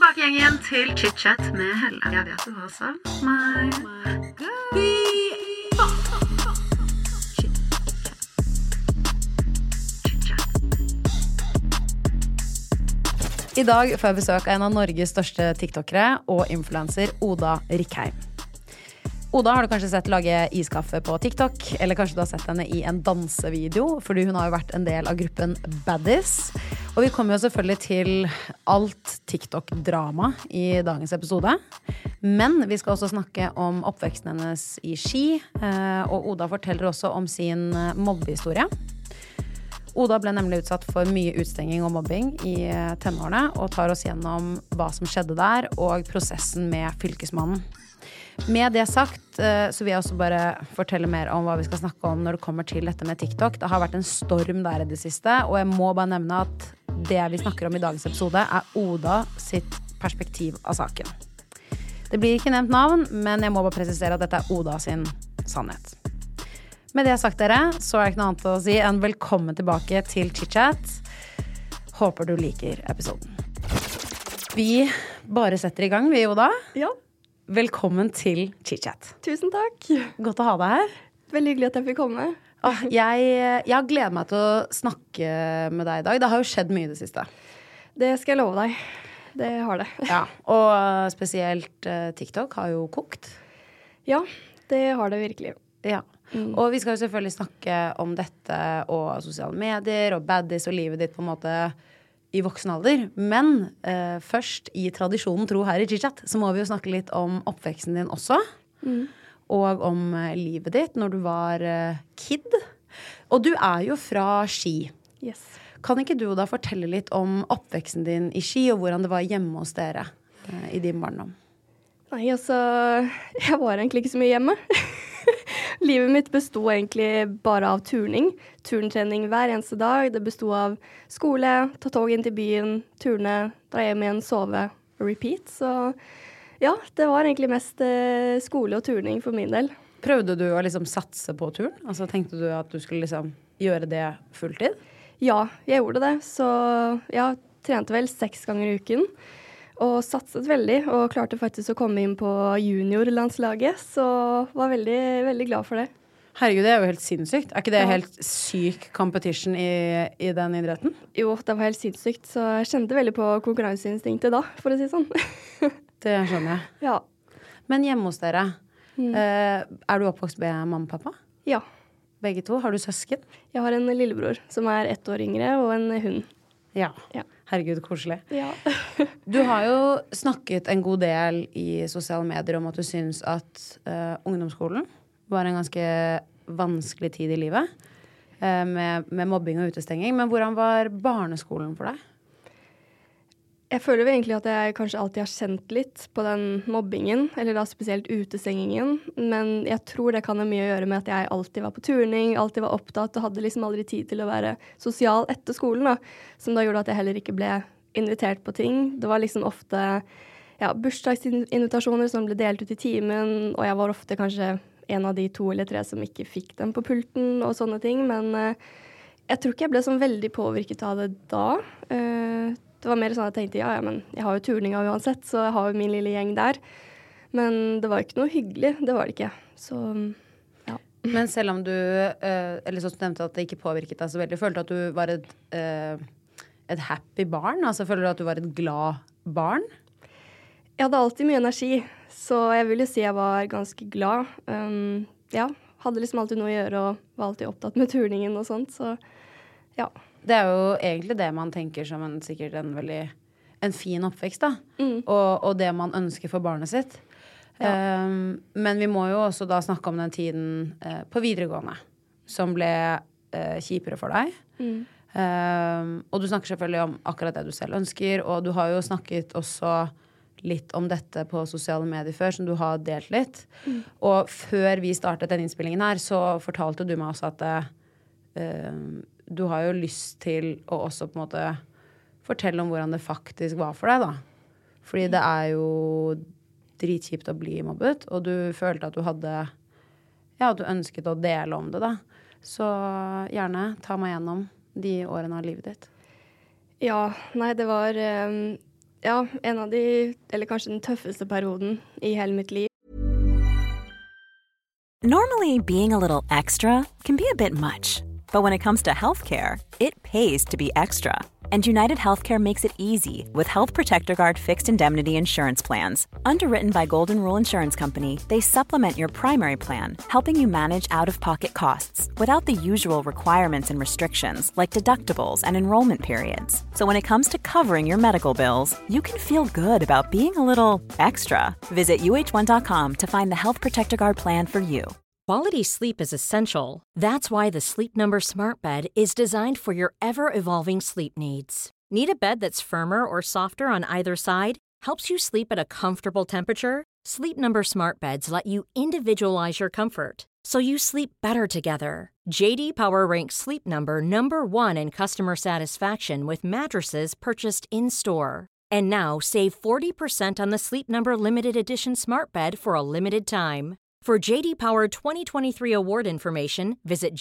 tilbake igjen til Chit-chat med Helle. Jeg vet du har savnet meg. I dag får jeg besøk av en av Norges største TikTokere og influencer, Oda Rikheim. Oda har du kanskje sett lage iskaffe på TikTok, eller kanskje du har sett henne i en dansevideo, fordi hun har jo vært en del av gruppen Baddies. Og vi kommer jo selvfølgelig til alt TikTok-drama i dagens episode. Men vi skal også snakke om oppveksten hennes i Ski, og Oda forteller også om sin mobbehistorie. Oda ble nemlig utsatt for mye utstenging og mobbing i tenårene, og tar oss gjennom hva som skjedde der, og prosessen med fylkesmannen. Med det sagt, så vil jeg også bare fortelle mer om hva vi skal snakke om når det kommer til dette med TikTok. Det har vært en storm der i det siste, og jeg må bare nevne at det vi snakker om i dagens episode er Oda sitt perspektiv av saken. Det blir ikke nevnt navn, men jeg må bare presisere at dette er Oda sin sannhet. Med det sagt dere, så er det ikke noe annet å si enn velkommen tilbake til Chit-chat. Håper du liker episoden. Vi bare setter i gang, vi Oda. Ja. Velkommen til Chit-chat. Tusen takk. Godt å ha deg her. Veldig hyggelig at jeg fikk komme. Jeg har gledet meg til å snakke med deg i dag. Det har jo skjedd mye i det siste. Det skal jeg love deg. Det har det. Ja, og spesielt TikTok har jo kokt. Ja, det har det virkelig. Ja, og vi skal jo selvfølgelig snakke om dette og sosiale medier og baddies og livet ditt på en måte i voksen alder. Men først i tradisjonen tro her i Chit-chat så må vi jo snakke litt om oppveksten din også. Og om livet ditt når du var kid. Og du er jo fra Ski. Yes. Kan ikke du da fortelle litt om oppveksten din i Ski og hvordan det var hjemme hos dere i din barndom? Nei, altså, jeg var egentlig ikke så mye hjemme. Livet mitt bestod egentlig bare av turning. Turntrening hver eneste dag. Det bestod av skole, ta tog inn til byen, turne, dra hjem igjen, sove og repeat. Så ja, det var egentlig mest skole og turning for min del. Prøvde du å liksom satse på turen? Altså tenkte du at du skulle liksom gjøre det fulltid? Ja, jeg gjorde det. Så jeg trente vel 6 ganger i uken. Og satset veldig, og klarte faktisk å komme inn på juniorlandslaget, så var veldig, veldig glad for det. Herregud, det er jo helt sinnssykt. Er ikke det helt syk competition i den idretten? Jo, det var helt sinnssykt, så jeg kjente veldig på konkurranseinstinktet da, for å si sånn. Det skjønner jeg. Ja. Men hjemme hos dere, er du oppvokst med mamma og pappa? Ja. Begge to? Har du søsken? Jeg har en lillebror som er 1 år yngre, og en hund. Ja. Herregud, koselig. Ja. Du har jo snakket en god del i sosiale medier om at du synes at ungdomsskolen var en ganske vanskelig tid i livet med mobbing og utestenging. Men hvordan var barneskolen for deg? Jeg føler jo egentlig at jeg kanskje alltid har kjent litt på den mobbingen, eller da spesielt utestengingen, men jeg tror det kan ha mye å gjøre med at jeg alltid var på turning, alltid var opptatt og hadde liksom aldri tid til å være sosial etter skolen, da, som da gjorde at jeg heller ikke ble invitert på ting. Det var liksom ofte bursdagsinvitasjoner som ble delt ut i timen, og jeg var ofte kanskje en av de 2 eller 3 som ikke fikk dem på pulten og sånne ting, men jeg tror ikke jeg ble sånn veldig påvirket av det da. Det var mer sånn at jeg tenkte, men jeg har jo turninga uansett, så jeg har jo min lille gjeng der. Men det var ikke noe hyggelig, det var det ikke. Så, ja. Men selv om du, eller sånn som du nevnte at det ikke påvirket deg så veldig, følte du at du var et happy barn? Altså føler du at du var et glad barn? Jeg hadde alltid mye energi, så jeg vil jo si jeg var ganske glad. Hadde liksom alltid noe å gjøre, og var alltid opptatt med turningen og sånt, så ja. Det er jo egentlig det man tenker som sikkert en fin oppvekst, da. Og det man ønsker for barnet sitt. Ja. Men vi må jo også da snakke om den tiden på videregående, som ble kjipere for deg. Og du snakker selvfølgelig om akkurat det du selv ønsker, og du har jo snakket også litt om dette på sosiale medier før, som du har delt litt. Og før vi startet den innspillingen her, så fortalte du meg også at du har jo lyst til å også på en måte fortelle om hvordan det faktisk var for deg, da. Fordi det er jo dritkjipt å bli mobbet, og du følte at du hadde, at du ønsket å dele om det, da. Så gjerne ta meg gjennom de årene av livet ditt. Ja, nei, det var en av de, eller kanskje den tøffeste perioden I hele mitt liv. Normally, being a little extra can be a bit much. But when it comes to healthcare, it pays to be extra. And United Healthcare makes it easy with Health Protector Guard fixed indemnity insurance plans. Underwritten by Golden Rule Insurance Company, they supplement your primary plan, helping you manage out-of-pocket costs without the usual requirements and restrictions like deductibles and enrollment periods. So when it comes to covering your medical bills, you can feel good about being a little extra. Visit uh1.com to find the Health Protector Guard plan for you. Quality sleep is essential. That's why the Sleep Number Smart Bed is designed for your ever-evolving sleep needs. Need a bed that's firmer or softer on either side? Helps you sleep at a comfortable temperature? Sleep Number Smart Beds let you individualize your comfort, so you sleep better together. JD Power ranks Sleep Number #1 in customer satisfaction with mattresses purchased in-store. And now, save 40% on the Sleep Number Limited Edition Smart Bed for a limited time. For JD Power 2023 award information, visit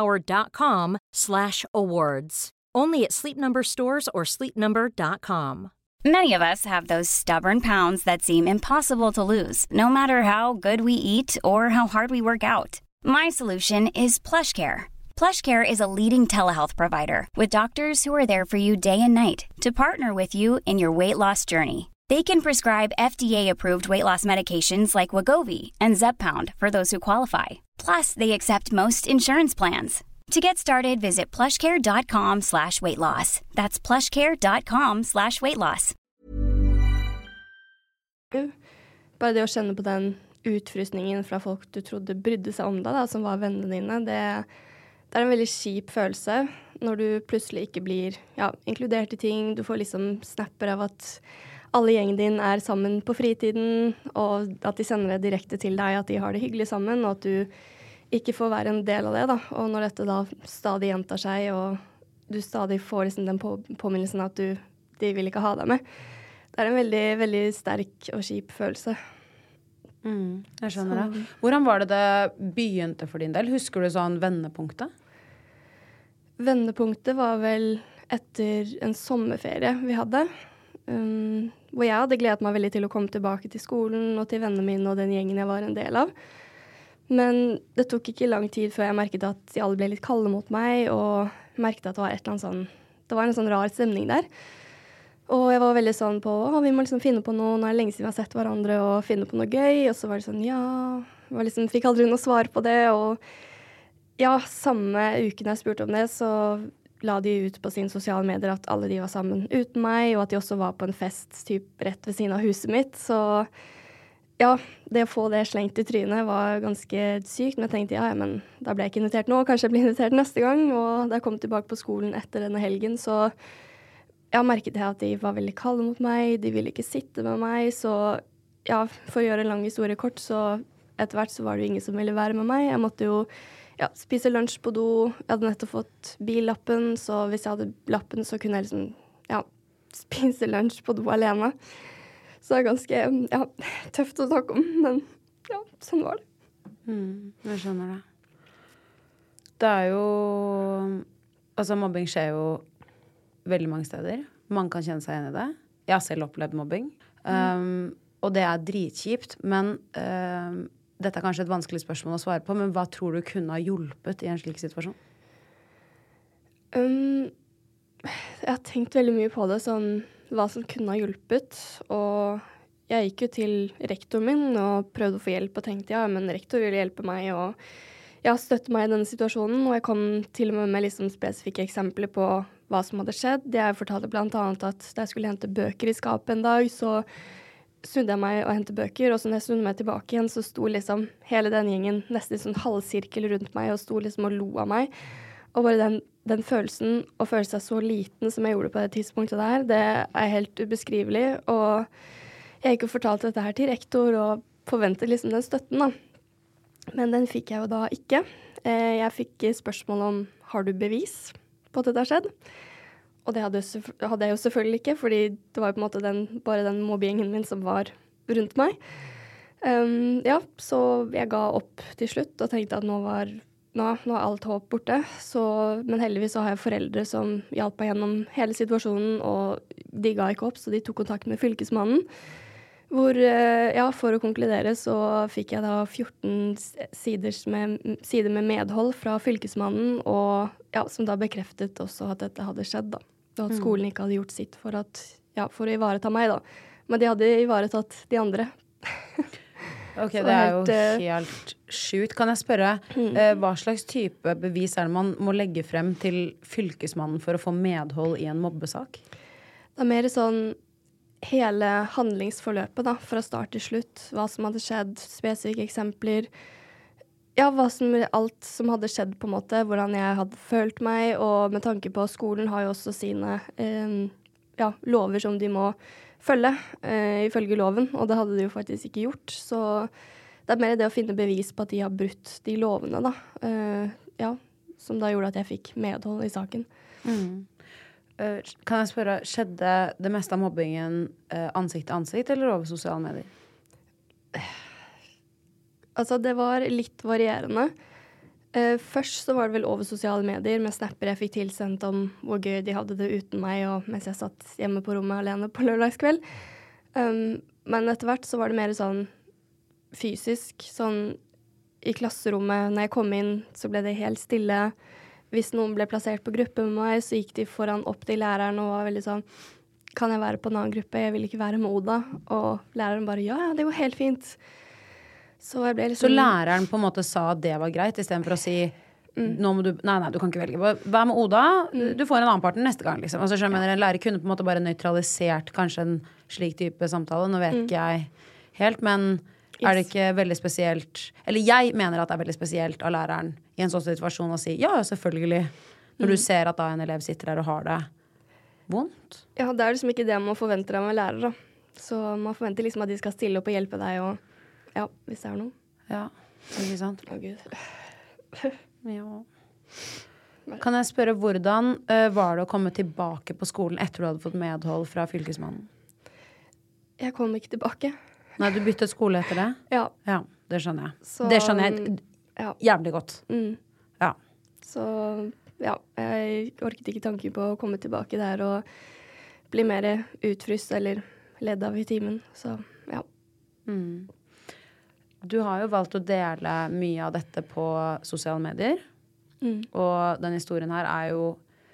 jdpower.com/awards. Only at Sleep Number stores or sleepnumber.com. Many of us have those stubborn pounds that seem impossible to lose, no matter how good we eat or how hard we work out. My solution is PlushCare. PlushCare is a leading telehealth provider with doctors who are there for you day and night to partner with you in your weight loss journey. They can prescribe FDA-approved weight loss medications like Wegovy and Zepbound for those who qualify. Plus, they accept most insurance plans. To get started, visit plushcare.com/weightloss. That's plushcare.com/weightloss. Bare det å kjenne på den utfrysningen fra folk du trodde brydde seg om deg, da, som var vennene dine, det er en veldig kjip følelse når du plutselig ikke blir inkludert I ting. Du får liksom snapper av at alle gjengen din sammen på fritiden, og at de sender det direkte til deg, at de har det hyggelig sammen, og at du ikke får være en del av det, da. Og når dette da stadig gjentar seg, og du stadig får liksom den påminnelsen at de vil ikke ha deg med. Det en veldig, veldig sterk og kjip følelse. Jeg skjønner det. Hvordan var det begynte for din del? Husker du sånn vendepunktet? Vendepunktet var vel etter en sommerferie vi hadde. Hvor jeg hadde gledet meg veldig til å komme tilbake til skolen og til vennene mine og den gjengen jeg var en del av. Men det tok ikke lang tid før jeg merket at de alle ble litt kalde mot meg, og merket at det var et eller annet sånn, det var en sånn rar stemning der. Og jeg var veldig sånn på, vi må liksom finne på noe, nå det lenge siden vi har sett hverandre, og finne på noe gøy, og så var det sånn, liksom, fikk aldri noe svar på det, og samme uken jeg spurte om det, så la de ut på sine sosiale medier at alle de var sammen uten meg, og at de også var på en fest typ rett ved siden av huset mitt. Så det å få det slengt I trynet var ganske sykt, men jeg tenkte men da ble jeg ikke invitert nå, kanskje jeg blir invitert neste gang. Og da jeg kom tilbake på skolen etter denne helgen, så merket jeg at de var veldig kalde mot meg, de ville ikke sitte med meg, så for å gjøre en lang historie kort, så etter hvert så var det jo ingen som ville være med meg. Jeg måtte jo spise lunsj på do. Jeg hadde nettopp fått billappen, så hvis jeg hadde lappen, så kunne jeg liksom, spise lunsj på do alene. Så det ganske, tøft å snakke om, men sånn var det. Jeg skjønner det. Det jo, altså mobbing skjer jo veldig mange steder. Mange kan kjenne seg igjen I det. Jeg har selv opplevd mobbing. Og det dritkjipt, men dette kanskje et vanskelig spørsmål å svare på, men hva tror du kunne ha hjulpet I en slik situasjon? Jeg har tenkt veldig mye på det, sånn, hva som kunne ha hjulpet, og jeg gikk jo til rektor min og prøvde å få hjelp, og tenkte, men rektor ville hjelpe meg, og støtte meg I denne situasjonen, og jeg kom til og med liksom spesifikke eksempler på hva som hadde skjedd. Jeg fortalte blant annet at da jeg skulle hente bøker I skapet en dag, så snudde jeg meg og hentet bøker, og så når jeg snudde meg tilbake igjen, så sto liksom hele den gjengen nesten I sånn halvsirkel rundt meg, og sto liksom og lo av meg. Og bare den følelsen, å føle seg så liten som jeg gjorde på det tidspunktet der, det helt ubeskrivelig, og jeg gikk og fortalte dette her til rektor, og forventet liksom den støtten da. Men den fikk jeg jo da ikke. Jeg fikk spørsmål om, har du bevis på at dette har skjedd? Og det hadde jeg jo selvfølgelig ikke, fordi det var jo på en måte bare den mobbegjengen min som var rundt meg. Så jeg ga opp til slutt og tenkte at nå var nå er alt håp borte, men heldigvis så har jeg foreldre som hjalp meg gjennom hele situasjonen, og de ga ikke opp, så de tok kontakt med fylkesmannen. Hvor, for å konkludere så fikk jeg da 14 sider med medhold fra fylkesmannen, og som da bekreftet også at dette hadde skjedd da. Og at skolen ikke hadde gjort sitt for å ivareta meg da. Men de hadde ivaretatt de andre. Ok, det er jo helt sjukt. Kan jeg spørre, hva slags type bevis er det man må legge frem til fylkesmannen for å få medhold i en mobbesak? Det er mer sånn hele handlingsforløpet da, fra start til slutt. Hva som hadde skjedd, spesifikke eksempler. Ja, alt som hadde skjedd på en måte, hvordan jeg hadde følt meg, og med tanke på skolen har jo også sine lover som de må følge, ifølge loven, og det hadde de jo faktisk ikke gjort. Så det er mer det å finne bevis på at de har brutt de lovene da. Som da gjorde at jeg fikk medhold i saken. Kan jeg spørre, skjedde det meste av mobbingen ansikt til ansikt eller over sosiale medier? Altså, det var litt varierende. Først så var det vel over sosiale medier med snapper jeg fikk tilsendt om hvor gøy de hadde det uten meg, og mens jeg satt hjemme på rommet alene på lørdagskveld. Men etter hvert så var det mer sånn fysisk, sånn i klasserommet. Når jeg kom inn så ble det helt stille. Hvis noen ble plassert på gruppe med meg, så gikk de foran opp til læreren og var veldig sånn, kan jeg være på en annen gruppe? Jeg vil ikke være med Oda. Og læreren bare, ja, det går helt fint. Så jeg ble liksom... Så læreren på en måte sa at det var greit, i stedet for å si, nå må du, nei, du kan ikke velge. Vær med Oda, du får en annen partner neste gang, liksom. Altså, jeg mener, en lærer kunne på en måte bare nøytralisert kanskje en slik type samtale. Nå vet ikke jeg helt, men er det ikke veldig spesielt, eller jeg mener at det er veldig spesielt av læreren i en sånn situasjon å si, ja, selvfølgelig, når du ser at da en elev sitter der og har det vondt. Ja, det er liksom ikke det man forventer av en lærer da. Så man forventer liksom at de skal stille opp og hjelpe deg og ja, hvis det er noe. Ja, ikke sant? Å, Gud. Ja. Kan jeg spørre, hvordan var det å komme tilbake på skolen etter du hadde fått medhold fra fylkesmannen? Jeg kom ikke tilbake. Nei, du byttet skole etter det? Ja. Ja, det skjønner jeg. Så, det skjønner jeg jævlig godt. Ja. Så, ja, jeg orket ikke tanken på å komme tilbake der og bli mer utfryst eller ledd av i timen. Så, ja. Du har jo valgt å dele mye av dette på sosiale medier. Og den historien her er jo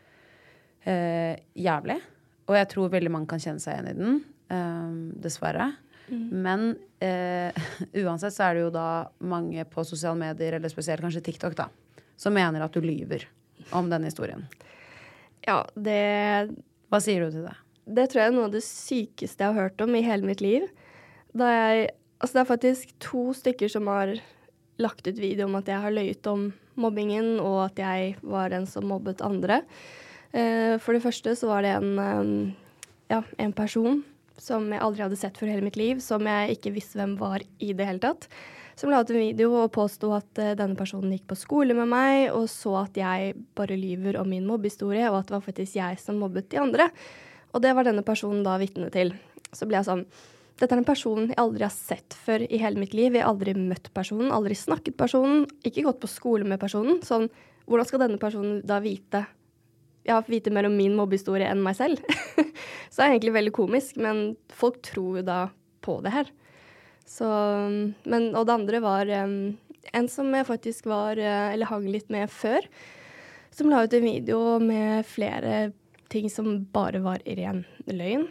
jævlig. Og jeg tror veldig mange kan kjenne seg igjen i den, dessverre. Men uansett så er det jo da mange på sosiale medier, eller spesielt kanskje TikTok da, som mener at du lyver om denne historien. Ja, Hva sier du til det? Det tror jeg er noe av det sykeste jeg har hørt om i hele mitt liv. Altså det er faktisk 2 stykker som har lagt ut video om at jeg har løyet om mobbingen, og at jeg var den som mobbet andre. For det første så var det en person som jeg aldri hadde sett for hele mitt liv, som jeg ikke visste hvem var i det hele tatt, som la ut en video og påstod at denne personen gikk på skole med meg, og så at jeg bare lyver om min mobbehistorie, og at det var faktisk jeg som mobbet de andre. Og det var denne personen da vitne til. Så ble jeg sånn, dette er en person jeg aldri har sett før i hele mitt liv. Jeg har aldri møtt personen, aldri snakket personen, ikke gått på skole med personen. Sånn, hvordan skal denne personen da vite mer om min mobbehistorie enn meg selv? Så det er egentlig veldig komisk, men folk tror jo da på det her. Så, og det andre var en som jeg faktisk hang litt med før, som la ut en video med flere ting som bare var ren løgn.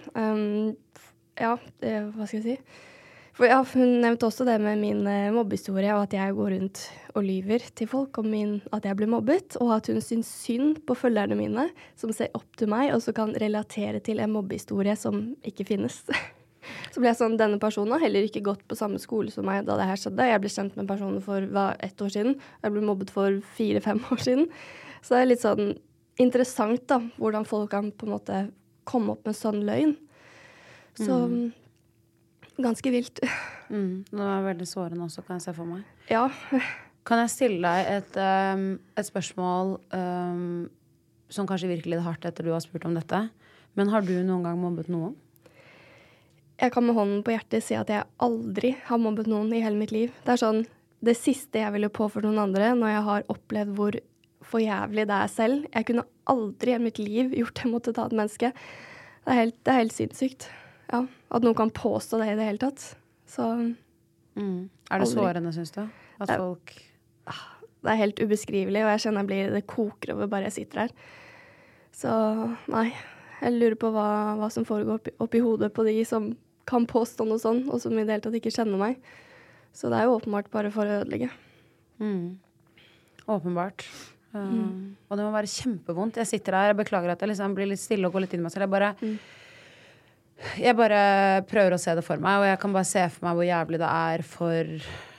Hva skal jeg si? For hun nevnte også det med min mobbehistorie, og at jeg går rundt og lyver til folk om at jeg ble mobbet, og at hun syns synd på følgerne mine, som ser opp til meg, og så kan relatere til en mobbehistorie som ikke finnes. Så ble jeg sånn, denne personen har heller ikke gått på samme skole som meg da det her skjedde. Jeg ble kjent med personen for 1 år siden, og jeg ble mobbet for 4-5 år siden. Så det er litt sånn interessant da, hvordan folk kan på en måte komme opp med sånn løgn. Så ganske vilt. Det var veldig sårende også, kan jeg se for meg. Ja. Kan jeg stille deg et spørsmål som kanskje virker litt hardt etter du har spurt om dette? Men har du noen gang mobbet noen? Jeg kan med hånden på hjertet si at jeg aldri har mobbet noen i hele mitt liv. Det er sånn, det siste jeg ville påført noen andre når jeg har opplevd hvor for jævlig det selv. Jeg kunne aldri i mitt liv gjort det mot et annet menneske. Det er helt sinnssykt. Ja, at noen kan påstå det i det hele tatt. Så Er det sårende, synes du? At folk... Det er helt ubeskrivelig, og jeg kjenner det koker over bare jeg sitter her. Så nei, jeg lurer på hva som foregår oppi hodet på de som kan påstå noe sånn, og som i det hele tatt ikke kjenner meg. Så det er jo åpenbart bare for å ødelegge. Åpenbart. Og det må være kjempevondt. Jeg sitter her, jeg beklager at jeg liksom blir litt stille og går litt inn i meg selv. Jeg bare prøver å se det for meg, og jeg kan bare se for meg hvor jævlig det er for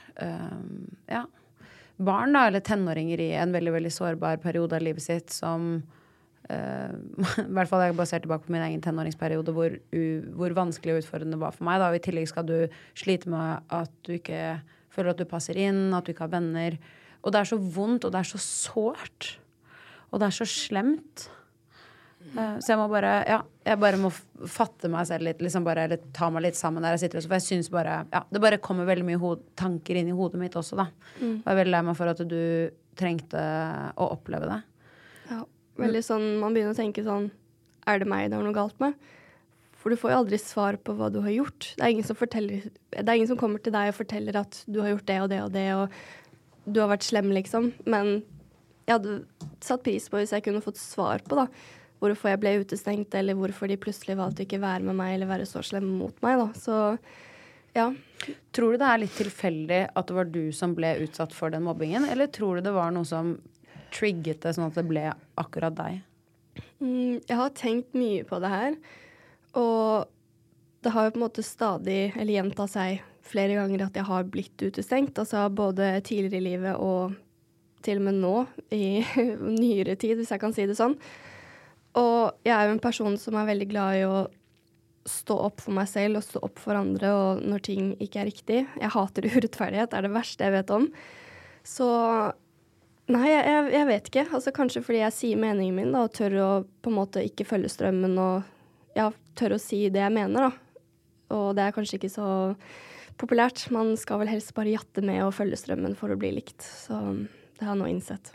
barn da, eller tenåringer i en veldig, veldig sårbar periode av livet sitt som i hvert fall jeg basert tilbake på min egen tenåringsperiode hvor vanskelig og utfordrende det var for meg da. Og i tillegg skal du slite med at du ikke føler at du passer inn, at du ikke har venner. Og det er så vondt, og det er så sårt. Og det er så slemt. Så jeg bare må fatte meg selv litt, liksom bare eller ta meg litt sammen der jeg sitter. For jeg synes bare, det bare kommer veldig mye tanker inn i hodet mitt også da. Og jeg er veldig lei meg for at du trengte å oppleve det. Ja, veldig sånn, man begynner å tenke sånn, er det meg det er noe galt med? For du får jo aldri svar på hva du har gjort. Det er ingen som kommer til deg og forteller at du har gjort det og det og det, og du har vært slem, liksom. Men jeg hadde satt pris på hvis jeg kunne fått svar på, da. Hvorfor jeg ble utestengt, eller hvorfor de plutselig valgte å ikke være med meg, eller være så slem mot meg, da. Så, ja. Tror du det er litt tilfeldig at det var du som ble utsatt for den mobbingen, eller tror du det var noe som trigget det, sånn at det ble akkurat deg? Jeg har tenkt mye på det her, og det har jo på en måte stadig, eller gjenta seg flere ganger at jeg har blitt utestengt, altså både tidligere i livet og til og med nå, i nyere tid, hvis jeg kan si det sånn. Og jeg er jo en person som er veldig glad i å stå opp for meg selv og stå opp for andre, og når ting ikke er riktig. Jeg hater urettferdighet, det er det verste jeg vet om. Så, nei, jeg vet ikke. Altså kanskje fordi jeg sier meningen min, da, og tør å på en måte ikke følge strømmen, og tør å si det jeg mener, da. Og det er kanskje ikke så populært. Man skal vel helst bare jatte med og følge strømmen for å bli likt. Så det har jeg nå innsett.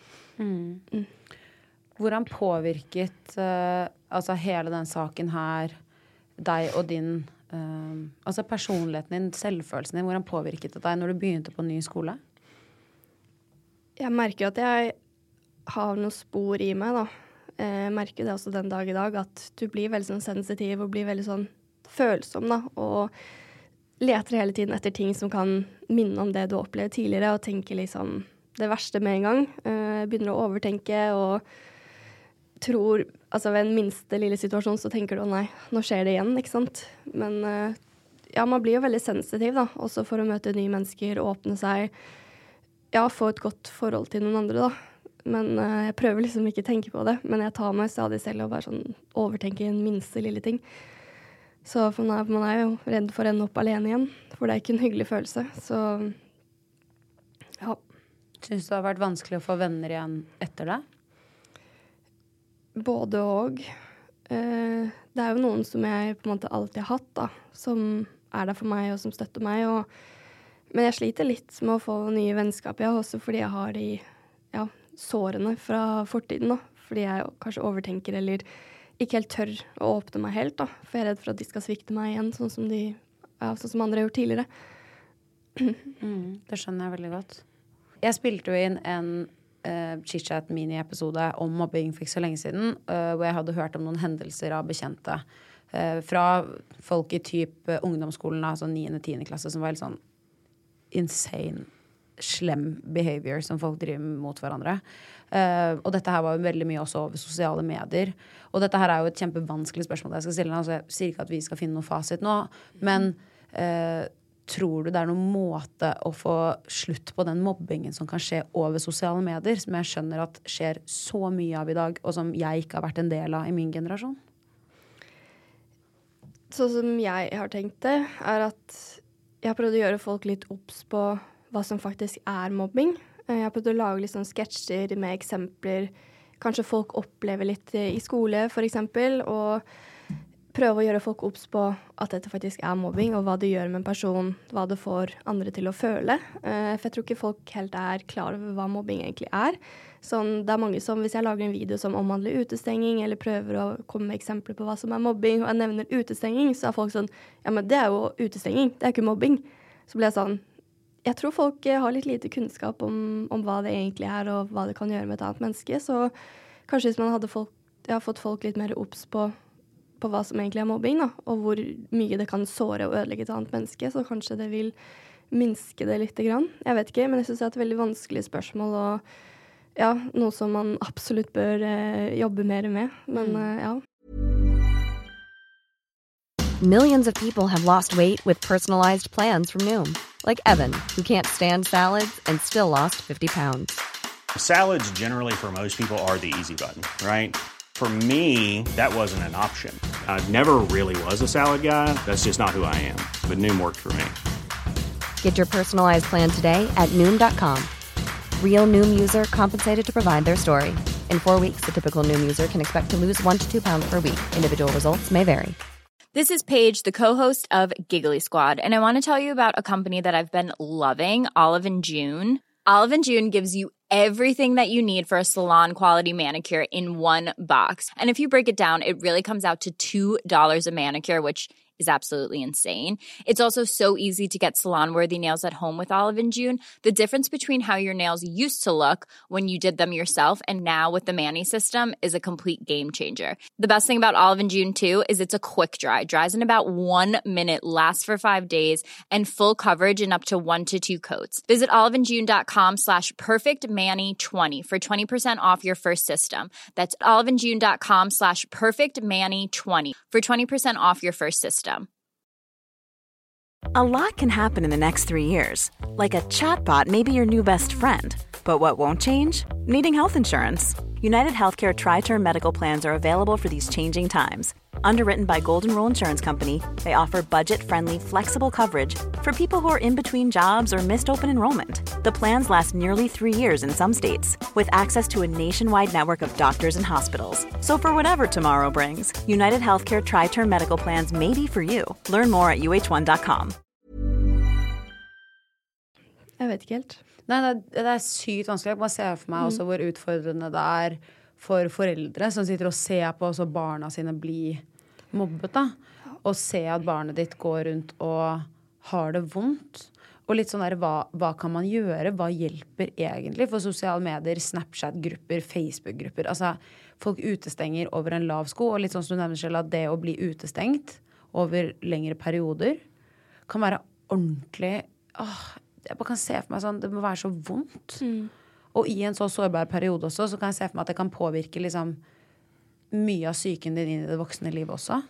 Hvordan påvirket altså hele den saken her deg og din altså personligheten din, selvfølelsen din, hvordan påvirket det deg når du begynte på ny skole? Jeg merker jo at jeg har noen spor i meg, da. Jeg merker det også den dag i dag, at du blir veldig sånn sensitiv og blir veldig sånn følsom, da, og leter hele tiden etter ting som kan minne om det du opplevde tidligere, og tenker liksom det verste med en gang. Begynner å overtenke, og tror, altså ved en minste lille situasjon så tenker du, nei, nå skjer det igjen, ikke sant? Men man blir jo veldig sensitiv da, også for å møte nye mennesker, åpne seg, få et godt forhold til noen andre da. Men jeg prøver liksom ikke å tenke på det, men jeg tar meg stadig selv og bare sånn overtenker en minste lille ting. Så for man er jo redd for å ende opp alene igjen, for det er ikke en hyggelig følelse. Så, ja. Synes du det har vært vanskelig å få venner igjen etter det? Både og. Det er jo noen som jeg på en måte alltid har hatt, da, som er der for meg og som støtter meg. Men jeg sliter litt med å få nye vennskap, også fordi jeg har de sårene fra fortiden, da. Fordi jeg kanskje overtenker eller ikke helt tør å åpne meg helt, da. For jeg er redd for at de skal svikte meg igjen, sånn som andre har gjort tidligere. Det skjønner jeg veldig godt. Jeg spilte jo inn en chit-chat mini-episode om mobbing for ikke så lenge siden, hvor jeg hadde hørt om noen hendelser av bekjente fra folk i typ ungdomsskolen, altså 9.-10. klasse, som var helt sånn insane, slem behavior som folk driver mot hverandre. Og dette her var jo veldig mye også over sosiale medier. Og dette her er jo et kjempevanskelig spørsmål jeg skal stille. Altså, jeg sier ikke at vi skal finne noe fasit nå, men tror du det er noen måte å få slutt på den mobbingen som kan skje over sosiale medier, som jeg skjønner at skjer så mye av i dag, og som jeg ikke har vært en del av i min generasjon? Sånn som jeg har tenkt det, er at jeg har prøvd å gjøre folk litt obs på hva som faktisk er mobbing. Jeg har prøvd å lage litt sånn sketsjer med eksempler. Kanskje folk opplever litt i skole, for eksempel. Og prøve å gjøre folk obs på at dette faktisk mobbing, og hva det gjør med en person, hva det får andre til å føle. For jeg tror ikke folk helt klar over hva mobbing egentlig Sånn, det mange som, hvis jeg lager en video som omhandler utestenging, eller prøver å komme med eksempler på hva som mobbing, og jeg nevner utestenging, så folk sånn, ja, men det jo utestenging, det ikke mobbing. Så blir jeg sånn, jeg tror folk har litt lite kunnskap om hva det egentlig og hva det kan gjøre med et annet menneske, så kanskje hvis man hadde fått folk litt mer obs på hva som egentlig mobbing, da, og hvor mye det kan såre og ødelegge et annet menneske, så kanskje det vil minske det litt grann. Jeg vet ikke, men jeg synes det et veldig vanskelig spørsmål, og ja, noe som man absolutt bør jobbe mer med, men ja. Millions of people have lost weight with personalized plans from Noom. Like Evan, who can't stand salads and still lost 50 pounds. Salads generally for most people are the easy button, right? For me, that wasn't an option. I never really was a salad guy. That's just not who I am. But Noom worked for me. Get your personalized plan today at Noom.com. Real Noom user compensated to provide their story. In 4 weeks, the typical Noom user can expect to lose 1 to 2 pounds per week. Individual results may vary. This is Paige, the co-host of Giggly Squad, and I want to tell you about a company that I've been loving, Olive & June. Olive & June gives you everything that you need for a salon-quality manicure in one box. And if you break it down, it really comes out to $2 a manicure, which is absolutely insane. It's also so easy to get salon-worthy nails at home with Olive & June. The difference between how your nails used to look when you did them yourself and now with the Mani system is a complete game changer. The best thing about Olive & June, too, is it's a quick dry. Dries in about 1 minute, lasts for 5 days, and full coverage in up to 1 to 2 coats. Visit oliveandjune.com/perfectmani20 for 20% off your first system. That's oliveandjune.com/perfectmani20 for 20% off your first system. A lot can happen in the next 3 years. Like a chatbot may be your new best friend. But what won't change? Needing health insurance. United Healthcare Tri-Term Medical Plans are available for these changing times. Underwritten by Golden Rule Insurance Company, they offer budget-friendly, flexible coverage for people who are in between jobs or missed open enrollment. The plans last nearly 3 years in some states, with access to a nationwide network of doctors and hospitals. So for whatever tomorrow brings, United Healthcare Tri-Term Medical Plans may be for you. Learn more at uh1.com. Jeg vet ikke helt. Nei, det sykt vanskelig. Jeg bare ser for meg også hvor utfordrende det for foreldre som sitter og ser på så barna sine bli mobbet, da. Og se at barnet ditt går rundt og har det vondt. Og litt sånn der, hva kan man gjøre? Hva hjelper egentlig? For sosiale medier, Snapchat-grupper, Facebook-grupper. Altså, folk utestenger over en lav sko. Og litt sånn som du nevner selv, at det å bli utestengt over lengre perioder kan være ordentlig... jeg bare kan se for meg sånn, det må være så vondt. Og i en så sårbar periode også, så kan jeg se for meg at det kan påvirke liksom mye av psyken din inn i det voksne livet også.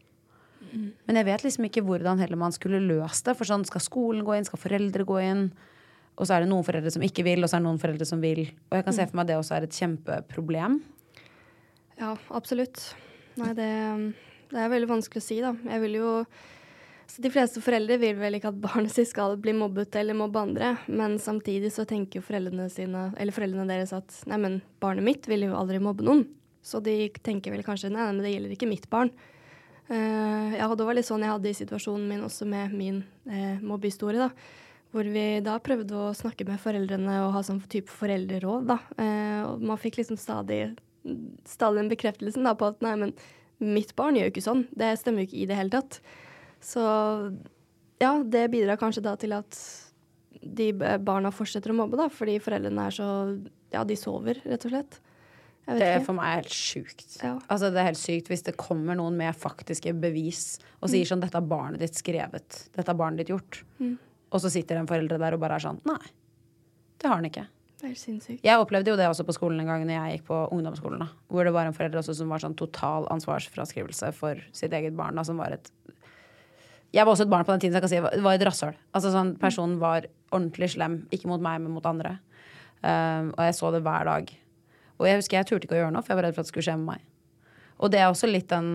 Men jeg vet liksom ikke hvordan heller man skulle løse det, for sånn, skal skolen gå inn, skal foreldre gå inn, og så det noen foreldre som ikke vil, og så det noen foreldre som vil. Og jeg kan se for meg at det også et kjempeproblem. Ja, absolutt. Nei, det veldig vanskelig å si da. Jeg vil jo... Så de fleste foreldre vil vel ikke at barnet sitt skal bli mobbet eller mobbe andre, men samtidig så tenker jo foreldrene deres at nei, men barnet mitt vil jo aldri mobbe noen. Så de tenker vel kanskje, nei, men det gjelder ikke mitt barn. Ja, og det var litt sånn jeg hadde i situasjonen min også med min mobbehistorie da, hvor vi da prøvde å snakke med foreldrene og ha sånn type foreldreråd da. Og man fikk liksom stadig den bekreftelsen da på at nei, men mitt barn gjør jo ikke sånn. Det stemmer jo ikke i det hele tatt. Så ja, det bidrar kanskje da til at de barna fortsetter å mobbe da, fordi foreldrene så, ja, de sover rett og slett. Det for meg helt sykt. Ja. Altså det helt sykt hvis det kommer noen med faktiske bevis og sier sånn, dette har barnet ditt skrevet, dette har barnet ditt gjort. Og så sitter en foreldre der og bare sånn, nei, det har han ikke. Det helt sinnssykt. Jeg opplevde jo det også på skolen en gang når jeg gikk på ungdomsskolen da, hvor det var en forelder også som var sånn total ansvarsfraskrivelse for sitt eget barn da, som var jeg var også et barn på den tiden, så jeg kan si det var et rasshøl. Altså sånn, personen var ordentlig slem, ikke mot meg, men mot andre. Og jeg så det hver dag. Og jeg husker jeg turte ikke å gjøre noe, for jeg var redd for at det skulle skje med meg. Og det også litt den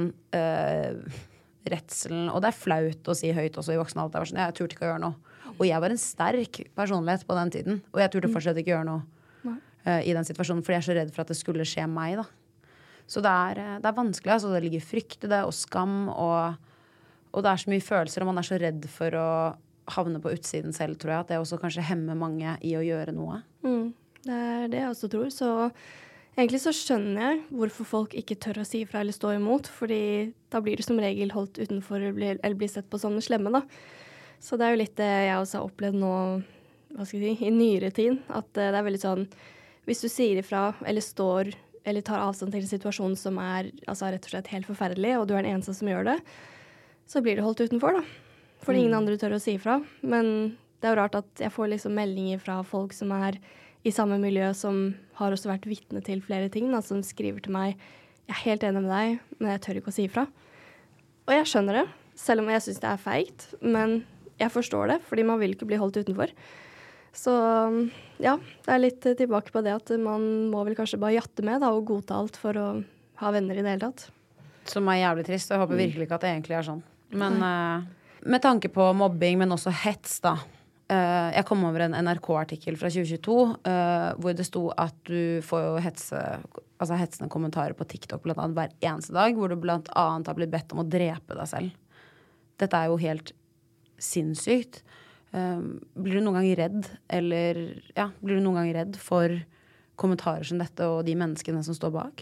redselen, og det flaut å si høyt også i voksen alder. Sånn, jeg turte ikke å gjøre noe. Og jeg var en sterk personlighet på den tiden, og jeg turte fortsatt ikke gjøre noe i den situasjonen, fordi jeg så redd for at det skulle skje meg da. Så det er vanskelig, altså det ligger frykt i det, og skam, og det så mye følelser, og man så redd for å havne på utsiden selv, tror jeg, at det også kanskje hemmer mange i å gjøre noe. Det det jeg også tror, så egentlig så skjønner jeg hvorfor folk ikke tør å si fra eller stå imot, fordi da blir det som regel holdt utenfor eller blir sett på som slemme, da. Så det jo litt det jeg også har opplevd nå, hva skal jeg si, i nyere tid, at det veldig sånn, hvis du sier ifra eller står eller tar avstand til en situasjon som altså rett og slett helt forferdelig, og du den eneste som gjør det, så blir det holdt utenfor, da. Fordi ingen andre tør å si ifra. Men det jo rart at jeg får liksom meldinger fra folk som i samme miljø, som har også vært vitne til flere ting, da, som skriver til meg, jeg helt enig med deg, men jeg tør ikke å si ifra. Og jeg skjønner det, selv om jeg synes det feigt, men jeg forstår det, fordi man vil ikke bli holdt utenfor. Så ja, det litt tilbake på det at man må vel kanskje bare jatte med da, og godta alt for å ha venner i det hele tatt. Som jævlig trist, og jeg håper virkelig ikke at det egentlig sånn. Men med tanke på mobbing, men også hets da. Jeg kom over en NRK-artikkel fra 2022, hvor det sto at du får jo hetsende kommentarer på TikTok blant annet hver eneste dag, hvor du blant annet har blitt bedt om å drepe deg selv. Dette jo helt sinnssykt. Blir du noen gang redd blir du noen gang redd for kommentarer som dette og de menneskene som står bak?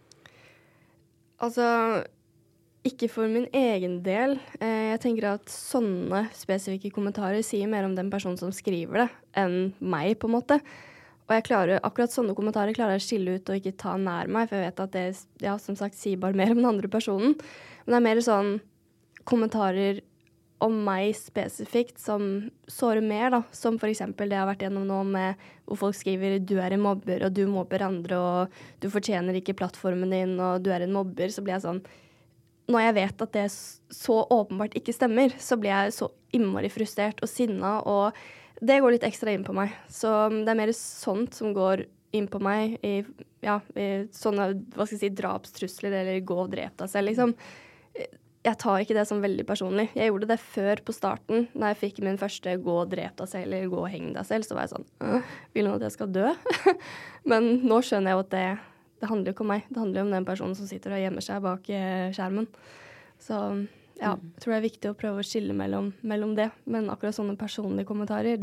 Altså, ikke for min egen del. Jeg tenker at sånne spesifikke kommentarer sier mer om den personen som skriver det, enn meg, på en måte. Og akkurat sånne kommentarer klarer jeg å skille ut og ikke ta nær meg, for jeg vet at det, som sagt, sier bare mer om den andre personen. Men det mer sånn kommentarer om meg spesifikt som sårer mer, da. Som for eksempel det jeg har vært gjennom nå med hvor folk skriver du en mobber, og du mobber andre, og du fortjener ikke plattformen din, og du en mobber, så blir jeg sånn, når jeg vet at det så åpenbart ikke stemmer, så blir jeg så innmari frustrert og sinna, og det går litt ekstra inn på meg. Så det mer sånt som går inn på meg i sånne, hva skal jeg si, drapstrusler, eller gå og drepe deg selv, liksom. Jeg tar ikke det som veldig personlig. Jeg gjorde det før på starten, når jeg fikk min første gå og drepe deg selv, eller gå og henge deg selv, så var jeg sånn, vil noen at jeg skal dø? Men nå skjønner jeg jo at det handler ikke om meg. Det handler om den personen som sitter og gjemmer seg bak skjermen. Så ja, jeg tror det viktig å prøve å skille mellom det. Men akkurat sånne personlige kommentarer,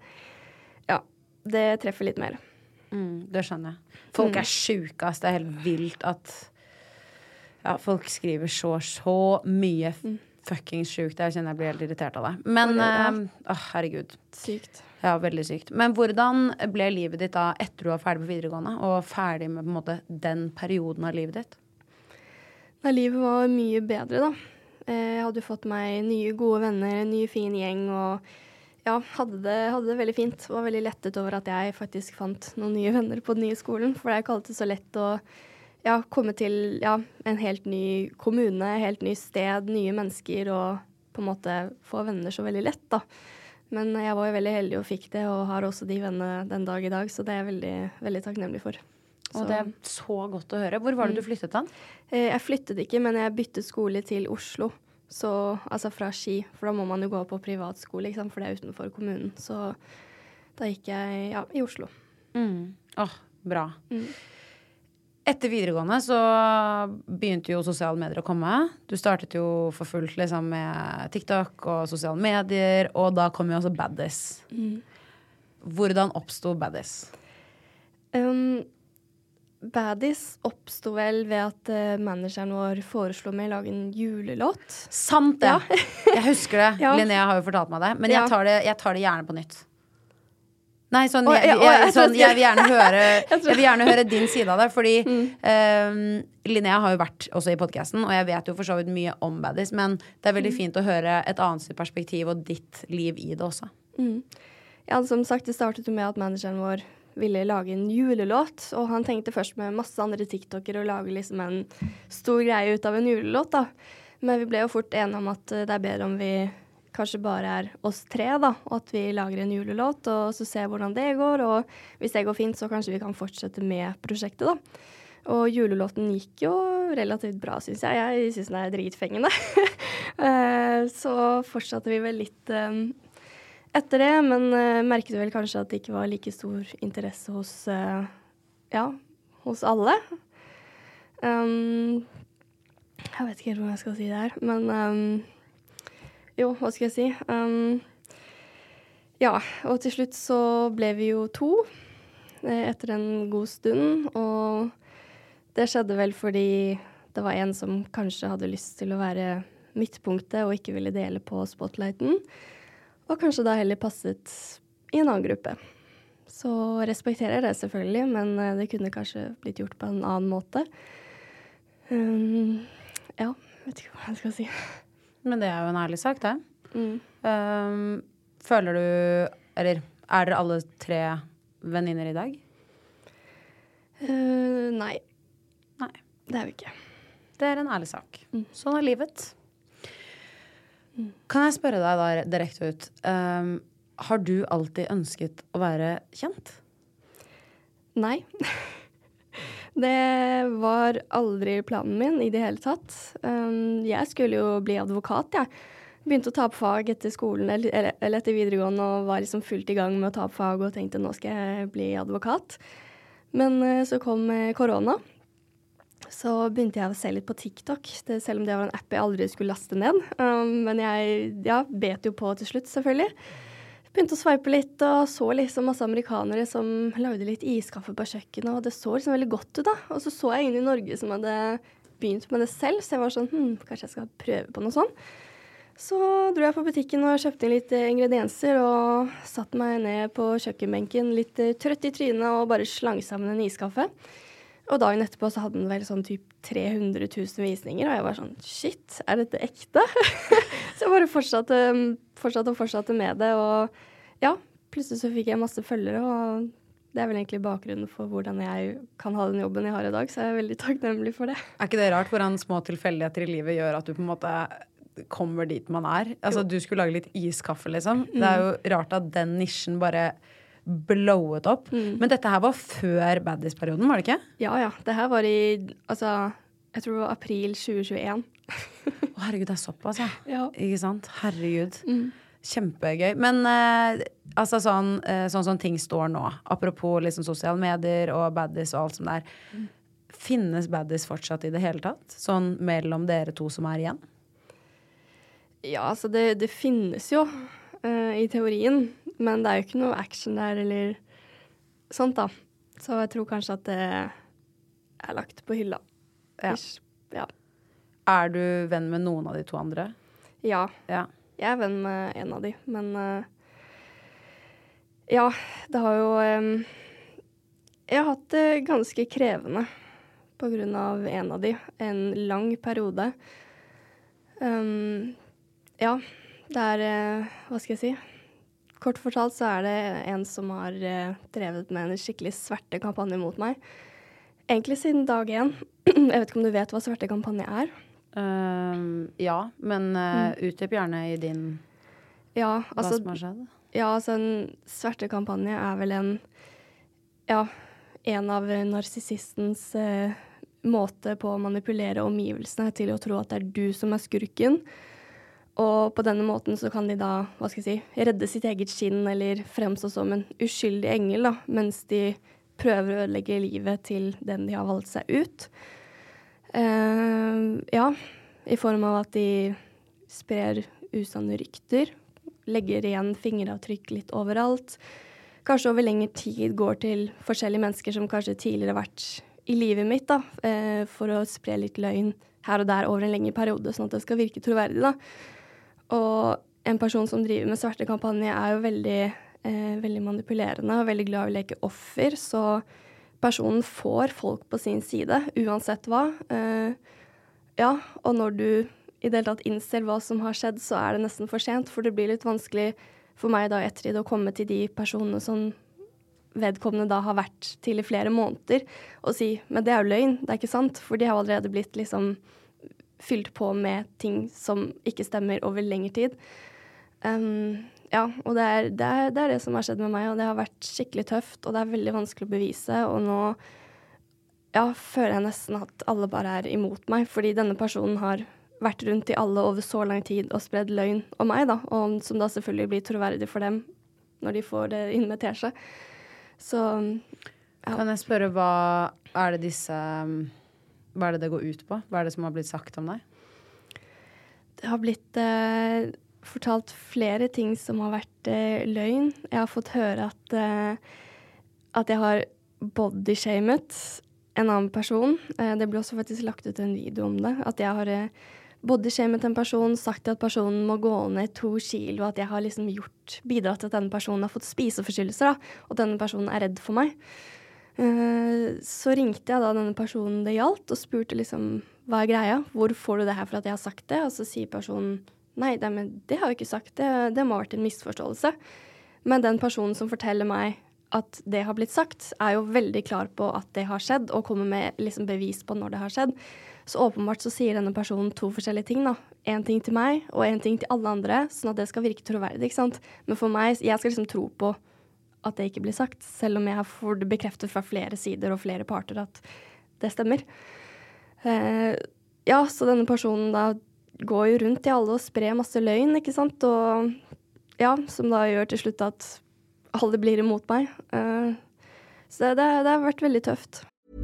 det treffer litt mer. Det skjønner jeg. Folk sjukast, det helt vilt at folk skriver så mye fucking sjukt. Jeg kjenner jeg blir helt irritert av det. Men, herregud. Sykt. Ja, veldig sykt. Men hvordan ble livet ditt da etter du var ferdig på videregående, og ferdig med på en måte den perioden av livet ditt? Nei, livet var mye bedre da. Jeg hadde fått meg nye gode venner, en ny fin gjeng, og hadde det veldig fint. Og var veldig lettet over at jeg faktisk fant noen nye venner på den nye skolen, for det er ikke alltid så lett å komme til en helt ny kommune, helt ny sted, nye mennesker, og på en måte få venner så veldig lett da. Men jeg var jo veldig heldig og fikk det, og har også de vennene den dag i dag, så det er jeg veldig, veldig takknemlig for. Og det er så godt å høre. Hvor var det du flyttet da? Jeg flyttet ikke, men jeg byttet skole til Oslo, så, altså fra Ski, for da må man jo gå på privatskole, ikke sant? For det er utenfor kommunen, så da gikk jeg i Oslo. Bra. Etter videregående så begynte jo sosiale medier å komme. Du startet jo for fullt liksom med TikTok og sosiale medier, og da kom jo også Baddis. Hvordan oppstod Baddis? Baddis oppstod vel ved at manageren vår foreslo meg å lage en julelåt. Sant det! Jeg husker det. Linnea har jo fortalt meg det, men jeg tar det gjerne på nytt. Nei, sånn, jeg vil gjerne høre din side av det, fordi Linnea har jo vært også i podcasten, og jeg vet jo for så vidt mye om Baddis, men det er veldig fint å høre et annet perspektiv og ditt liv i det også. Ja, som sagt, det startet med at manageren vår ville lage en julelåt, og han tenkte først med masse andre TikTokere å lage liksom en stor greie ut av en julelåt da. Men vi ble jo fort enige om at det er bedre om vi kanskje bare er oss tre da, og at vi lager en julelåt, og så ser hvordan det går, og hvis det går fint, så kanskje vi kan fortsette med prosjektet da. Og julelåten gikk jo relativt bra, synes jeg. Jeg synes den er dritfengende. Så fortsatte vi vel litt etter det, men merket vel kanskje at det ikke var like stor interesse hos alle. Jeg vet ikke helt hva jeg skal si det her, men jo, hva skal jeg si? Ja, og til slutt så ble vi jo 2 etter en god stund, og det skjedde vel fordi det var en som kanskje hadde lyst til å være midtpunktet og ikke ville dele på spotlighten, og kanskje da heller passet i en annen gruppe. Så respekterer jeg det selvfølgelig, men det kunne kanskje blitt gjort på en annen måte. Ja, vet ikke hva jeg skal si. Men det er jo en ærlig sak, det. Føler du, eller er dere alle 3 venninner i dag? Nei. Nei. Det er vi ikke. Det er en ærlig sak. Sånn er livet. Kan jeg spørre deg da direkte ut, har du alltid ønsket å være kjent? Nei. Det var aldri planen min i det hele tatt. Jeg skulle jo bli advokat, jeg. Begynte å ta opp fag etter skolen, eller etter videregående, og var liksom fullt i gang med å ta opp fag og tenkte nå skal jeg bli advokat. Men så kom korona. Så begynte jeg å se litt på TikTok, selv om det var en app jeg aldri skulle laste ned. Men jeg bet jo på til slutt, selvfølgelig. Begynte å sveipe litt, og så liksom masse amerikanere som lagde litt iskaffe på kjøkkenet, og det så liksom veldig godt ut da. Og så jeg ingen i Norge som hadde begynt med det selv, så jeg var sånn, kanskje jeg skal prøve på noe sånt. Så dro jeg på butikken og kjøpte litt ingredienser, og satt meg ned på kjøkkenbenken, litt trøtt i trynet, og bare slang sammen en iskaffe. Og dagen etterpå så hadde den vel sånn typ 300 000 visninger, og jeg var sånn, shit, er dette ekte? Så jeg bare fortsatte med det, og ja, plutselig så fikk jeg masse følgere, og det er vel egentlig bakgrunnen for hvordan jeg kan ha den jobben jeg har i dag, så jeg er veldig takknemlig for det. Er ikke det rart hvordan små tilfeldigheter i livet gjør at du på en måte kommer dit man er? Altså, du skulle lage litt iskaffe, liksom. Det er jo rart at den nisjen bare blowet opp. Men dette her var før Baddies-perioden, var det ikke? Ja. Det her var jeg tror det var april 2021. Herregud, det er såpass, ja. Ja. Ikke sant? Herregud. Kjempegøy. Men altså sånn som ting står nå, apropos liksom sosiale medier og Baddies og alt som det er, finnes Baddies fortsatt i det hele tatt? Sånn mellom dere 2 som er igjen? Ja, altså det finnes jo i teorien, men det er jo ikke noe action der eller sånt da. Så jeg tror kanskje at det er lagt på hylla. Ja. Er du venn med noen av de 2 andre? Ja. Jeg er venn med en av de, men ja, det har jo jeg har hatt det ganske krevende på grunn av en av de, en lang periode. Ja, det er, hva skal jeg si? Kort fortalt så er det en som har drevet med en skikkelig svertekampanje mot meg. Egentlig siden dag 1. Jeg vet ikke om du vet hva svertekampanje er? Ja, men utdyp gjerne i din hva som har skjedd. Ja, altså en svertekampanje er vel en av narsissistens måte på å manipulere omgivelsene til å tro at det er du som er skurken. Og på denne måten så kan de da, hva skal jeg si, redde sitt eget skinn eller fremstå som en uskyldig engel da, mens de prøver å ødelegge livet til den de har valgt seg ut. I form av at de sprer usanne rykter, legger igjen fingeravtrykk litt overalt, kanskje over lengre tid går til forskjellige mennesker som kanskje tidligere har vært i livet mitt da, for å spre litt løgn her og der over en lengre periode, sånn at det skal virke troverdig da. Og en person som driver med svertekampanje er jo veldig manipulerende og veldig glad i å leke offer, så personen får folk på sin side, uansett hva. Og når du i det hele tatt innser hva som har skjedd, så er det nesten for sent, for det blir litt vanskelig for meg da ettertid å komme til de personene som vedkommende da har vært til i flere måneder, og si, men det er jo løgn, det er ikke sant, for de har allerede blitt liksom fylt på med ting som ikke stemmer over lengre tid. Og det er det som har skjedd med meg, og det har vært skikkelig tøft, og det er veldig vanskelig å bevise, og nå føler jeg nesten at alle bare er imot meg, fordi denne personen har vært rundt i alle over så lang tid og spredd løgn om meg, da, og som da selvfølgelig blir troverdig for dem når de får det invitert seg. Så, Kan jeg spørre, hva er det disse hva er det går ut på? Hva er det som har blitt sagt om deg? Det har blitt fortalt flere ting som har vært løgn. Jeg har fått høre at jeg har bodyshamet en annen person. Det ble også faktisk lagt ut en video om det. At jeg har bodyshamet en person, sagt at personen må gå ned 2 kilo, at jeg har liksom bidratt til at denne personen har fått spiseforstyrrelser, og denne personen er redd for meg. Så ringte jeg da denne personen det gjaldt, og spurte liksom, hva er greia? Hvor får du det her for at jeg har sagt det? Og så sier personen, nei, det har jeg ikke sagt, det må ha vært en misforståelse. Men den personen som forteller meg at det har blitt sagt, er jo veldig klar på at det har skjedd, og kommer med liksom bevis på når det har skjedd. Så åpenbart så sier denne personen 2 forskjellige ting da. En ting til meg, og en ting til alle andre, sånn at det skal virke troverdig, ikke sant? Men for meg, jeg skal liksom tro på at det ikke blir sagt, selv om jeg har fått det bekreftet fra flere sider og flere parter at det stemmer. Ja, så denne personen da går jo rundt i alle og sprer masse løgn, ikke sant? Og ja, som da gjør til slutt at alle blir imot meg. Så det har vært veldig tøft.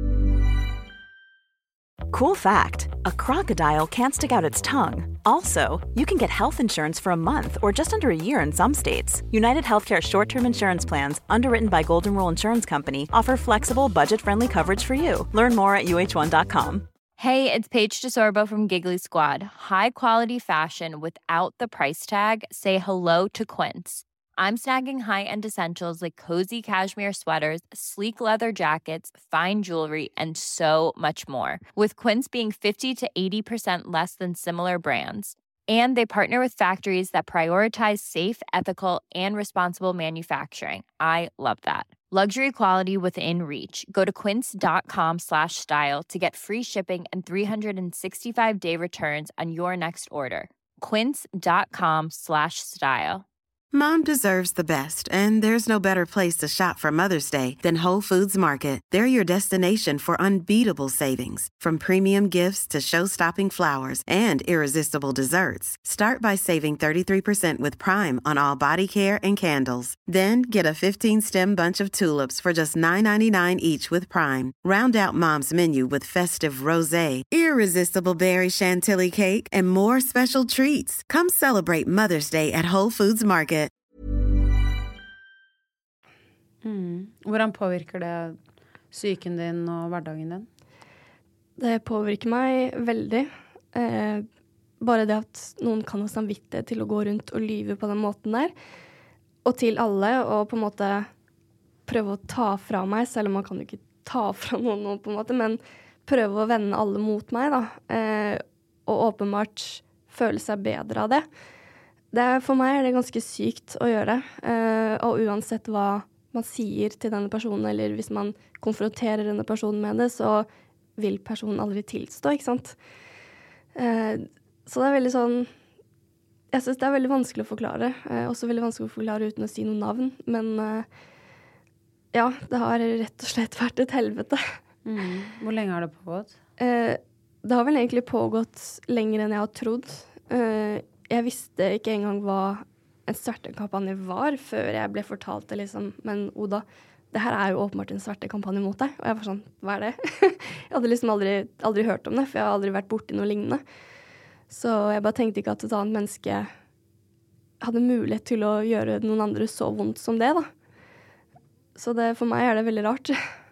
Cool fact, a crocodile can't stick out its tongue. Also, you can get health insurance for a month or just under a year in some states. United Healthcare short-term insurance plans, underwritten by Golden Rule Insurance Company, offer flexible, budget-friendly coverage for you. Learn more at uh1.com. Hey, it's Paige DeSorbo from Giggly Squad. High quality fashion without the price tag. Say hello to Quince. I'm snagging high-end essentials like cozy cashmere sweaters, sleek leather jackets, fine jewelry, and so much more. With Quince being 50 to 80% less than similar brands. And they partner with factories that prioritize safe, ethical, and responsible manufacturing. I love that. Luxury quality within reach. Go to quince.com/style to get free shipping and 365-day returns on your next order. Quince.com/style. Mom deserves the best, and there's no better place to shop for Mother's Day than Whole Foods Market. They're your destination for unbeatable savings, from premium gifts to show-stopping flowers and irresistible desserts. Start by saving 33% with Prime on all body care and candles. Then get a 15-stem bunch of tulips for just $9.99 each with Prime. Round out Mom's menu with festive rosé, irresistible berry chantilly cake, and more special treats. Come celebrate Mother's Day at Whole Foods Market. Hvordan påvirker det psyken din og hverdagen din? Det påvirker meg veldig. Bare det at noen kan ha samvittighet til å gå rundt og lyve på den måten der. Og til alle, og på en måte prøve å ta fra meg, selv om man kan jo ikke ta fra noen på en måte, men prøve å vende alle mot meg da. Og åpenbart føle seg bedre av det. For meg er det ganske sykt å gjøre. Og uansett hva man sier til denne personen, eller hvis man konfronterer denne personen med det, så vil personen aldri tilstå, ikke sant? Så det er veldig sånn, jeg synes det er veldig vanskelig å forklare. Også veldig vanskelig å forklare uten å si noen navn, men ja, det har rett og slett vært et helvete. Hvor lenge har det pågått? Det har vel egentlig pågått lenger enn jeg har trodd. Jeg visste ikke engang hva en svertekampanje var før jeg ble fortalt det liksom, men Oda, det her er jo åpenbart en svertekampanje mot deg. Og jeg var sånn, hva er det? Jeg hadde liksom aldri hørt om det, for jeg har aldri vært borti noe lignende. Så jeg bare tenkte ikke at et annet menneske hadde mulighet til å gjøre noen andre så vondt som det da. Så for meg er det veldig rart.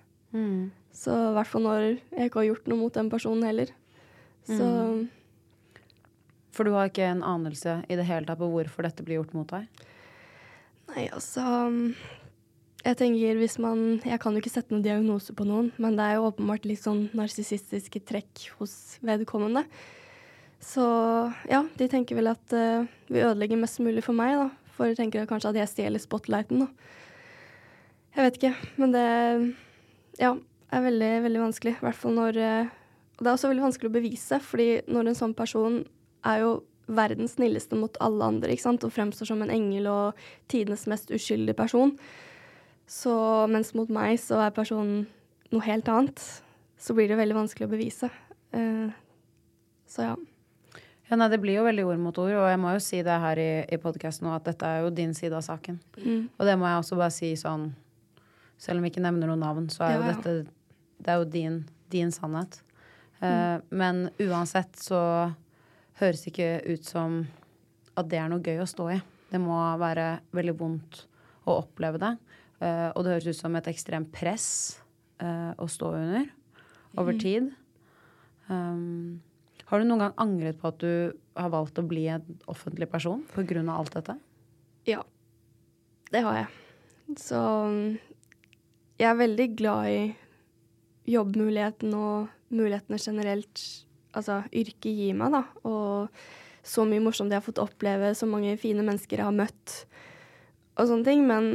Så i hvert fall når jeg ikke har gjort noe mot den personen heller. Så... For du har ikke en anelse i det hele tatt på hvorfor dette blir gjort mot deg? Nei, altså... Jeg tenker jeg kan jo ikke sette noen diagnose på noen, men det er jo åpenbart litt sånn narsissistiske trekk hos vedkommende. Så ja, de tenker vel at vi ødelegger mest mulig for meg da. For de tenker kanskje at jeg stjeler spotlighten da. Jeg vet ikke, men det er veldig, veldig vanskelig. I hvert fall når... Og det er også veldig vanskelig å bevise, fordi når en sånn person er jo verdens snilleste mot alle andre, ikke sant? Og fremstår som en engel og tidenes mest uskyldige person. Så mens mot meg så er personen noe helt annet, så blir det veldig vanskelig å bevise. Så ja. Ja, nei, det blir jo veldig ord mot ord, og jeg må jo si det her i podcasten nå, at dette er jo din side av saken. Og det må jeg også bare si sånn, selv om jeg ikke nevner noen navn, så er jo dette, det er jo din sannhet. Men uansett så høres det ikke ut som at det noe gøy å stå i. Det må være veldig vondt å oppleve det. Og det høres ut som et ekstremt press å stå under over tid. Har du noen gang angret på at du har valgt å bli en offentlig person på grunn av alt dette? Ja, det har jeg. Så jeg veldig glad i jobbmuligheten og mulighetene generelt, altså yrket gir meg da, og så mye morsomt jeg har fått oppleve, så mange fine mennesker jeg har møtt, og sånne ting, men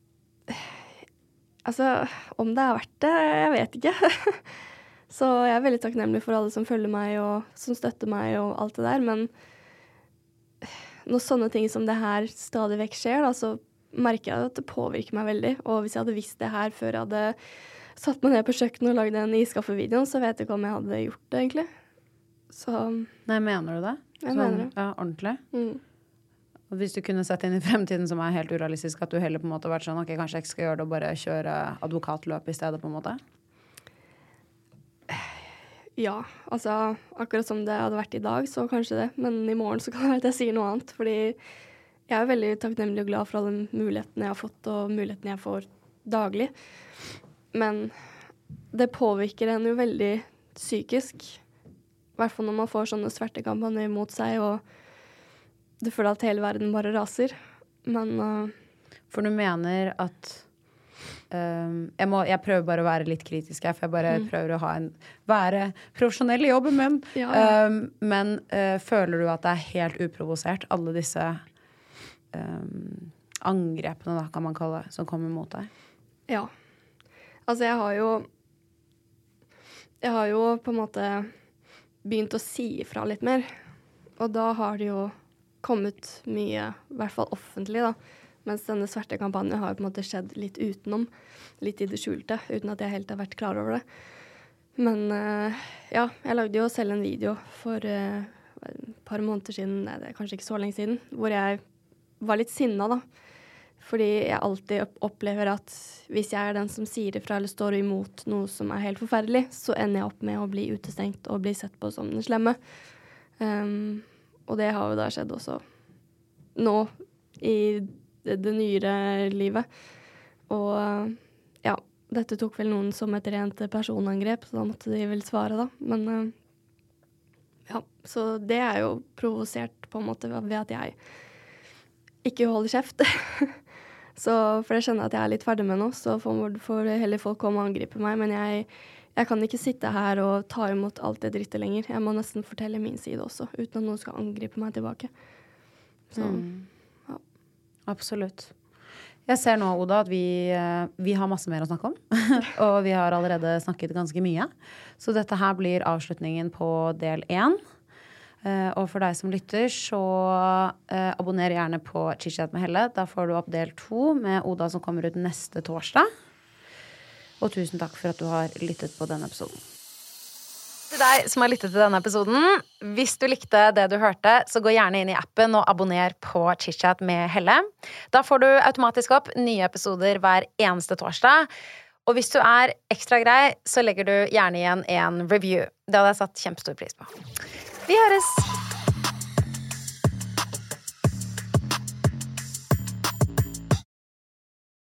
altså, om det er verdt det, jeg vet ikke. Så jeg er veldig takknemlig for alle som følger meg, og som støtter meg, og alt det der, men når sånne ting som det her stadig vekk skjer, da, så merker jeg at det påvirker meg veldig, og hvis jeg hadde visst det her før jeg hadde satt meg ned på kjøkkenet og lagd den iskaffevideoen, så vet jeg ikke om jeg hadde gjort det, egentlig. Så... Nei, mener du det? Jeg mener det. Ja, ordentlig? Og hvis du kunne sett inn i fremtiden som er helt urealistisk, at du heller på en måte vært sånn, ok, kanskje jeg ikke skal gjøre det og bare kjøre advokatløp i stedet, på en måte? Ja, altså, akkurat som det hadde vært i dag, så kanskje det. Men i morgen så kan det være at jeg sier noe annet, fordi jeg er veldig takknemlig og glad for alle mulighetene jeg har fått, og mulighetene jeg får daglig. Men det påvirker en jo veldig psykisk, i hvert fall når man får sånne svertekampanjer mot seg, og du føler at hele verden bare raser. Men... For du mener at... jeg prøver bare å være litt kritisk her, for jeg bare prøver å være profesjonell i jobben min. Ja. Men føler du at det er helt uprovosert, alle disse angrepene, da, kan man kalle det, som kommer mot deg? Ja. Altså, jeg har jo på en måte begynt å si ifra litt mer, og da har det jo kommet mye, i hvert fall offentlig da, mens denne svarte kampanjen har på en måte skjedd litt utenom, litt i det skjulte, uten at jeg helt har vært klar over det. Men ja, jeg lagde jo selv en video for et par måneder siden, nei, det er kanskje ikke så lenge siden, hvor jeg var litt sinna da, fordi jeg alltid opplever at hvis jeg er den som sier ifra eller står imot noe som er helt forferdelig, så ender jeg opp med å bli utestengt og bli sett på som den slemme. Og det har jo da skjedd også nå i det nyere livet. Og ja, dette tok vel noen som et rent personangrep, så da måtte de vel svare da. Men ja, så det er jo provosert på en måte ved at jeg ikke holder kjeft. Så for jeg skjønner at jeg er litt ferdig med nå, så får heller folk komme og angripe meg, men jeg kan ikke sitte her og ta imot alt det drittet lenger. Jeg må nesten fortelle min side også, uten at noen skal angripe meg tilbake. Så, ja. Absolutt. Jeg ser nå, Oda, at vi har masse mer å snakke om, og vi har allerede snakket ganske mye. Så dette her blir avslutningen på del 1. Og for deg som lytter, så abonner gjerne på Chit-chat med Helle. Da får du opp del 2 med Oda som kommer ut neste torsdag. Og tusen takk for at du har lyttet på denne episoden. Til deg som har lyttet til denne episoden, hvis du likte det du hørte, så gå gjerne inn i appen og abonner på Chit-chat med Helle. Da får du automatisk opp nye episoder hver eneste torsdag. Og hvis du er ekstra grei, så legger du gjerne igjen en review. Det hadde jeg satt kjempestor pris på. Vi høres!